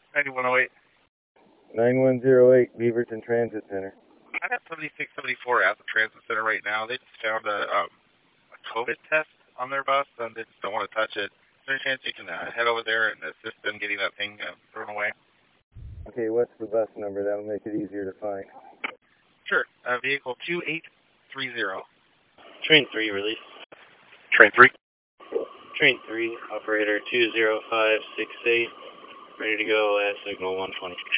9108. 9108, Beaverton Transit Center. I got 7674 at the transit center right now. They just found a COVID test on their bus, and they just don't want to touch it. Is there any chance you can head over there and assist them getting that thing thrown away? Okay, what's the bus number? That'll make it easier to find. Sure. Vehicle 2830. Train 3, release. Train 3. Train 3, operator 20568, ready to go at signal 120.